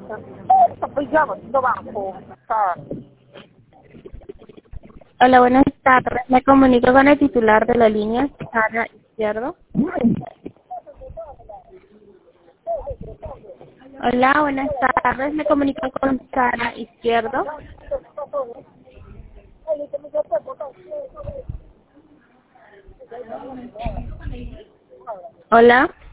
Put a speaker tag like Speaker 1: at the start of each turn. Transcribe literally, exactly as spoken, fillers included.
Speaker 1: Hola, buenas tardes. Me comunico con el titular de la línea, Sara Izquierdo. Hola, buenas tardes. Me comunico con Sara Izquierdo. Hola.